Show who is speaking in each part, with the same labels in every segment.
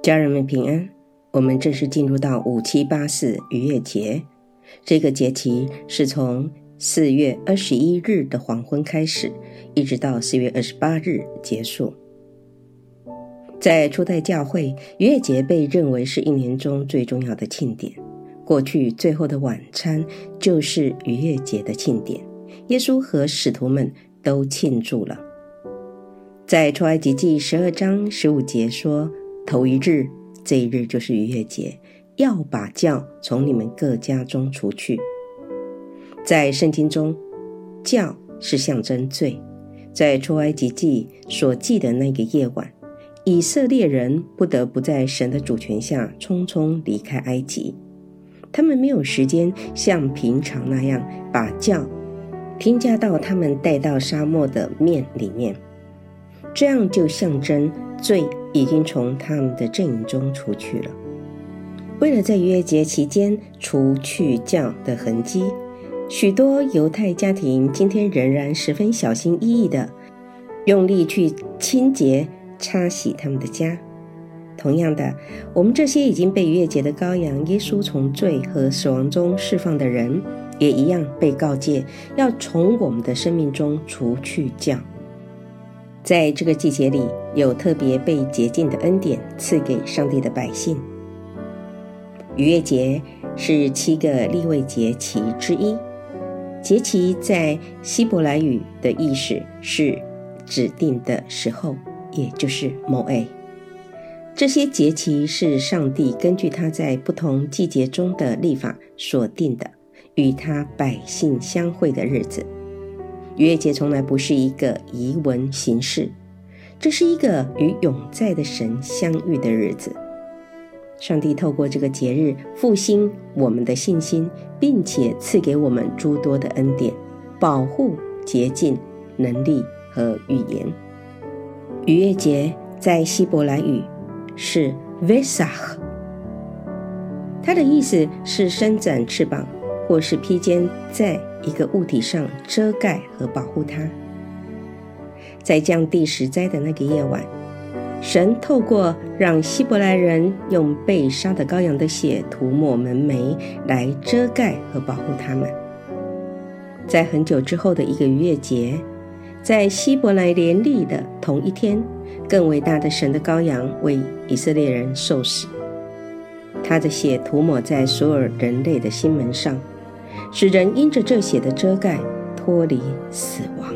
Speaker 1: 家人们平安，我们正式进入到5784逾越节。这个节期是从4月21日的黄昏开始，一直到4月28日结束。在初代教会，逾越节被认为是一年中最重要的庆典。过去最后的晚餐就是逾越节的庆典，耶稣和使徒们都庆祝了。在出埃及记12章15节说，头一日，这一日就是逾越节，要把酵从你们各家中除去。在圣经中，酵是象征罪。在出埃及记所记的那个夜晚，以色列人不得不在神的主权下匆匆离开埃及。他们没有时间像平常那样把酵添加到他们带到沙漠的面里面，这样就象征罪已经从他们的阵营中除去了。为了在逾越节期间除去酵的痕迹，许多犹太家庭今天仍然十分小心翼翼地用力去清洁擦洗他们的家。同样的，我们这些已经被逾越节的羔羊耶稣从罪和死亡中释放的人，也一样被告诫要从我们的生命中除去酵。在这个季节里，有特别被洁净的恩典赐给上帝的百姓。逾越节是7个利未节期之一，节期在希伯来语的意思是指定的时候，也就是 Moed。这些节期是上帝根据他在不同季节中的律法所定的，与他百姓相会的日子。逾越节从来不是一个仪文形式，这是一个与永在的神相遇的日子。上帝透过这个节日复兴我们的信心，并且赐给我们诸多的恩典，保护、洁净、能力和预言。逾越节在希伯来语是 Vesach， 它的意思是伸展翅膀或是披肩在一个物体上遮盖和保护它。在降第10灾的那个夜晚，神透过让希伯来人用被杀的羔羊的血涂抹门楣来遮盖和保护他们。在很久之后的一个逾越节，在希伯来年历的同一天，更伟大的神的羔羊为以色列人受死，他的血涂抹在所有人类的心门上，使人因着这血的遮盖脱离死亡。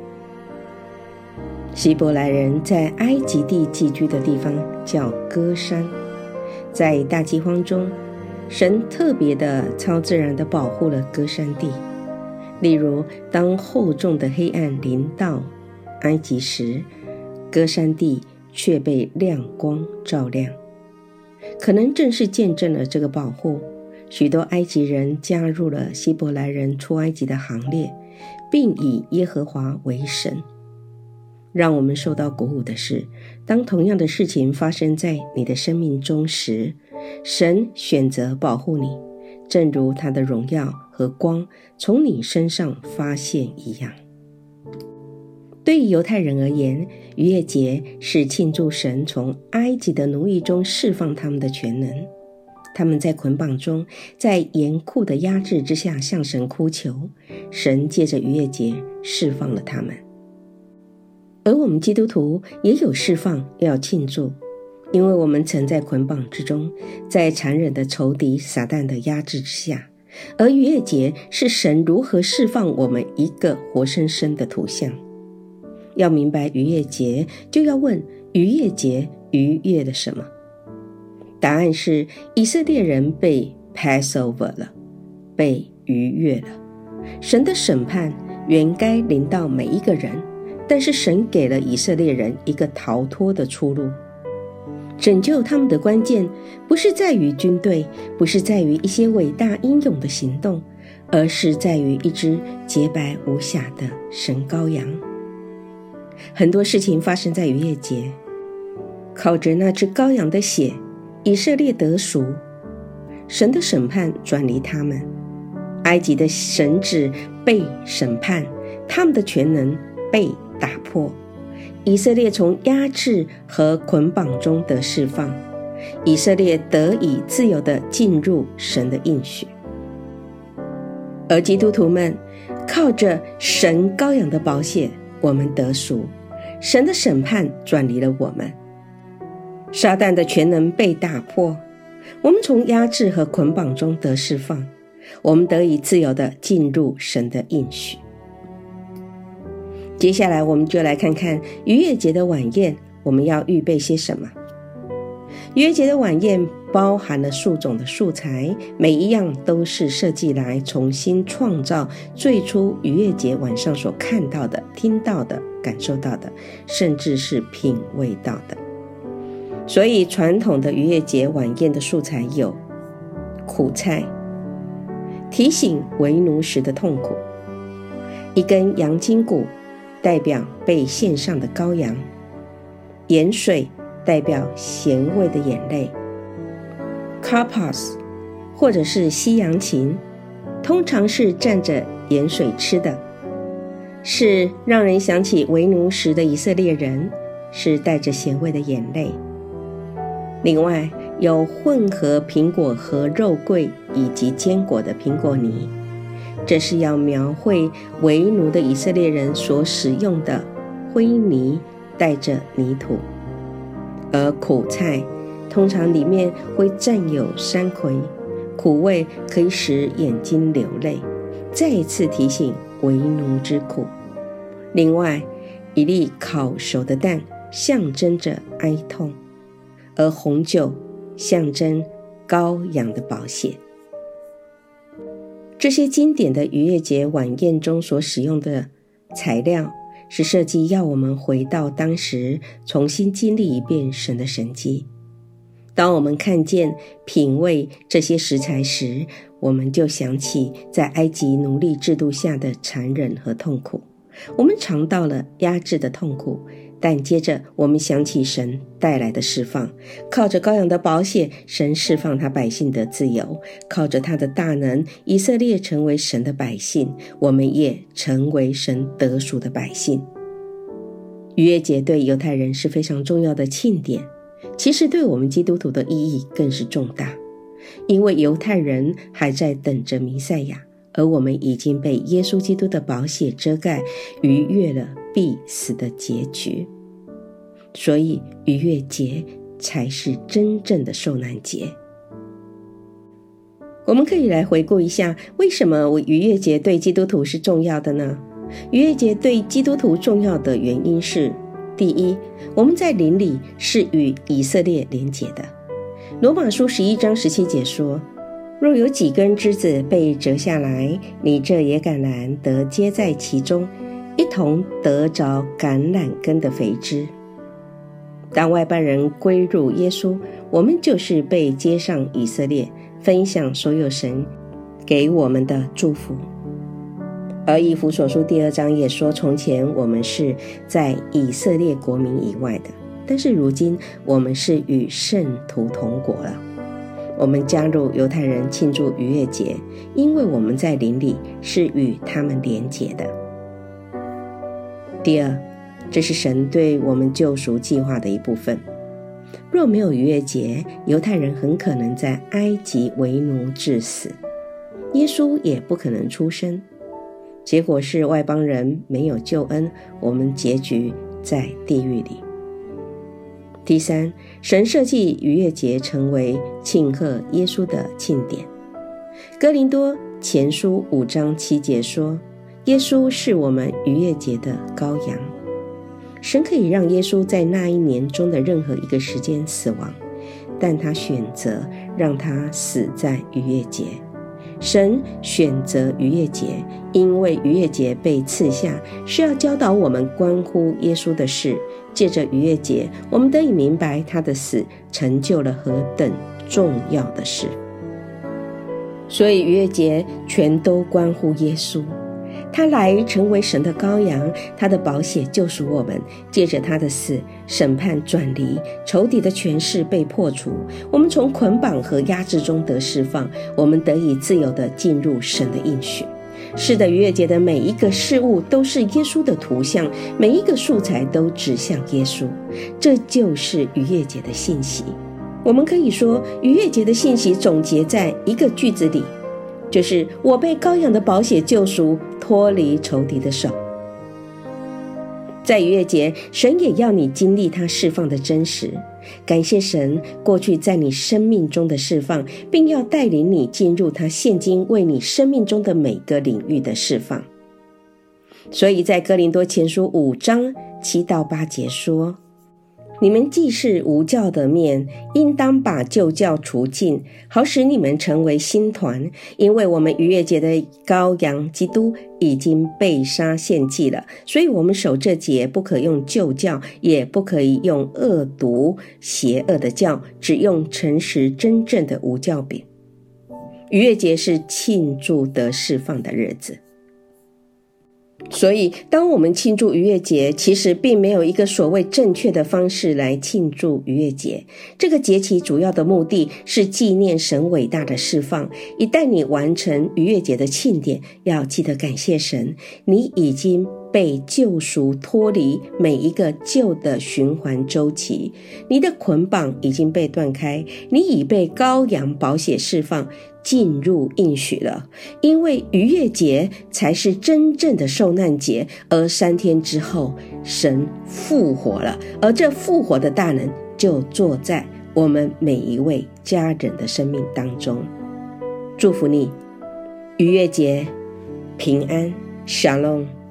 Speaker 1: 希伯来人在埃及地寄居的地方叫歌山。在大饥荒中，神特别的超自然的保护了歌山地。例如，当厚重的黑暗临到埃及时，歌山地却被亮光照亮。可能正是见证了这个保护，许多埃及人加入了希伯来人出埃及的行列，并以耶和华为神。让我们受到鼓舞的是，当同样的事情发生在你的生命中时，神选择保护你，正如他的荣耀和光从你身上发现一样。对于犹太人而言，逾越节是庆祝神从埃及的奴役中释放他们的全能。他们在捆绑中，在严酷的压制之下向神哭求，神借着逾越节释放了他们。而我们基督徒也有释放要庆祝，因为我们曾在捆绑之中，在残忍的仇敌撒旦的压制之下，而逾越节是神如何释放我们一个活生生的图像。要明白逾越节，就要问逾越节逾越了什么？答案是以色列人被 Passover 了，被逾越了。神的审判原该临到每一个人，但是神给了以色列人一个逃脱的出路。拯救他们的关键不是在于军队，不是在于一些伟大英勇的行动，而是在于一只洁白无瑕的神羔羊。很多事情发生在逾越节，靠着那只羔羊的血，以色列得赎，神的审判转离他们，埃及的神旨被审判，他们的全能被打破，以色列从压制和捆绑中得释放， 以色列得以自由地进入神的应许。而基督徒们靠着神羔羊的宝血，我们得赎，神的审判转离了我们，撒旦的权能被打破，我们从压制和捆绑中得释放，我们得以自由地进入神的应许。接下来我们就来看看逾越节的晚宴，我们要预备些什么。逾越节的晚宴包含了数种的素材，每一样都是设计来重新创造最初逾越节晚上所看到的、听到的、感受到的，甚至是品味到的。所以传统的逾越节晚宴的素材有苦菜，提醒为奴时的痛苦；一根羊筋骨，代表被献上的羔羊；盐水代表咸味的眼泪； karpas 或者是西洋芹，通常是蘸着盐水吃的，是让人想起为奴时的以色列人，是带着咸味的眼泪。另外有混合苹果和肉桂以及坚果的苹果泥，这是要描绘为奴的以色列人所使用的灰泥，带着泥土。而苦菜通常里面会蘸有山葵，苦味可以使眼睛流泪，再一次提醒为奴之苦。另外一粒烤熟的蛋象征着哀痛，而红酒象征羔羊的宝血。这些经典的逾越节晚宴中所使用的材料，是设计要我们回到当时，重新经历一遍神的神迹。当我们看见、品味这些食材时，我们就想起在埃及奴隶制度下的残忍和痛苦，我们尝到了压制的痛苦，但接着我们想起神带来的释放，靠着羔羊的宝血，神释放他百姓的自由，靠着他的大能，以色列成为神的百姓，我们也成为神得赎的百姓。逾越节对犹太人是非常重要的庆典，其实对我们基督徒的意义更是重大，因为犹太人还在等着弥赛亚，而我们已经被耶稣基督的宝血遮盖，逾越了必死的结局。所以逾越节才是真正的受难节。我们可以来回顾一下，为什么逾越节对基督徒是重要的呢？逾越节对基督徒重要的原因是，第一，我们在灵里是与以色列连结的。罗马书11章17节说，若有几根枝子被折下来，你这野橄榄得接在其中，一同得着橄榄根的肥枝。当外邦人归入耶稣，我们就是被接上以色列，分享所有神给我们的祝福。而以弗所书2章也说，从前我们是在以色列国民以外的，但是如今我们是与圣徒同国了。我们加入犹太人庆祝逾越节，因为我们在灵里是与他们连结的。第二，这是神对我们救赎计划的一部分。若没有逾越节，犹太人很可能在埃及为奴致死，耶稣也不可能出生。结果是外邦人没有救恩，我们结局在地狱里。第三，神设计逾越节成为庆贺耶稣的庆典。哥林多前书5章7节说，耶稣是我们逾越节的羔羊。神可以让耶稣在那一年中的任何一个时间死亡，但他选择让他死在逾越节。神选择逾越节，因为逾越节被赐下，是要教导我们关乎耶稣的事。借着逾越节，我们得以明白他的死成就了何等重要的事。所以逾越节全都关乎耶稣，他来成为神的羔羊，他的宝血救赎我们，借着他的死，审判转离，仇敌的权势被破除，我们从捆绑和压制中得释放，我们得以自由地进入神的应许。是的，逾越节的每一个事物都是耶稣的图像，每一个素材都指向耶稣，这就是逾越节的信息。 我们可以说，逾越节的信息总结在一个句子里，就是我被羔羊的宝血救赎，脱离仇敌的手。在逾越节，神也要你经历他释放的真实，感谢神过去在你生命中的释放，并要带领你进入他现今为你生命中的每个领域的释放。所以在哥林多前书5章7到8节说，你们既是无酵的面，应当把旧酵除尽，好使你们成为新团，因为我们逾越节的羔羊基督已经被杀献祭了，所以我们守这节不可用旧酵，也不可以用恶毒邪恶的酵，只用诚实真正的无酵饼。逾越节是庆祝得释放的日子，所以当我们庆祝逾越节，其实并没有一个所谓正确的方式来庆祝逾越节。这个节期主要的目的是纪念神伟大的释放。一旦你完成逾越节的庆典，要记得感谢神，你已经被救赎，脱离每一个旧的循环周期，你的捆绑已经被断开，你已被羔羊宝血释放，进入应许了。因为逾越节才是真正的受难节，而3天之后神复活了，而这复活的大能就坐在我们每一位家人的生命当中。祝福你，逾越节平安，Shalom。